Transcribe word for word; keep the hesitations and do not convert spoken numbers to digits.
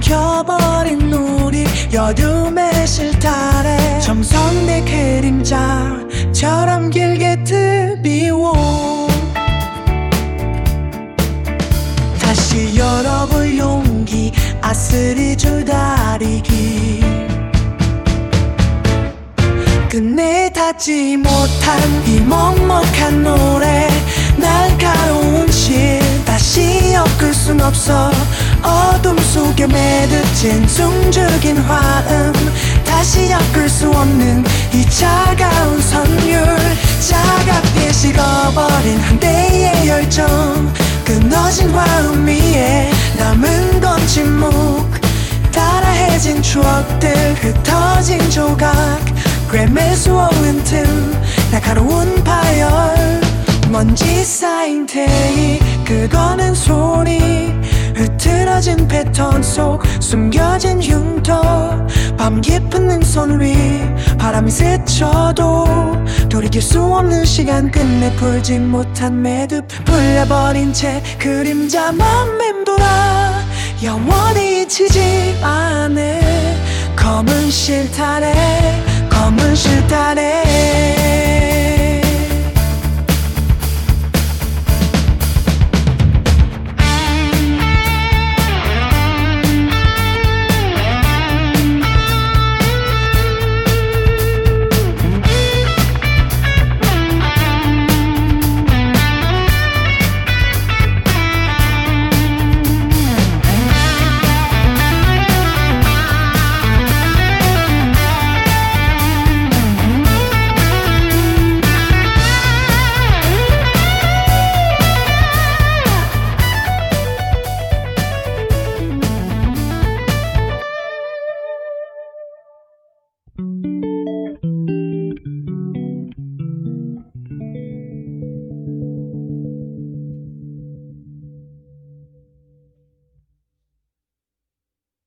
엉켜버린 우리 여름의 실타래 점선의 그림자처럼 길게 드리워 다시 열어볼 용기 아스리 줄다리기 끝내 닿지 못한 이 먹먹한 노래 날카로운 실 다시 엮을 순 없어 어둠 속에 매듭진 숨죽인 화음 다시 엮을 수 없는 이 차가운 선율 차갑게 식어버린 한 대의 열정 끊어진 화음 위에 남은 건 침묵 따라해진 추억들 흩어진 조각 꿰맬 수 없는 틈 날카로운 파열 먼지 쌓인 테이 그거는 소리 흐트러진 패턴 속 숨겨진 흉터 밤 깊은 능선 위 바람이 스쳐도 돌이킬 수 없는 시간 끝내 풀지 못한 매듭 풀려버린 채 그림자만 맴돌아 영원히 잊히지 않을 검은 실타래 검은 실타래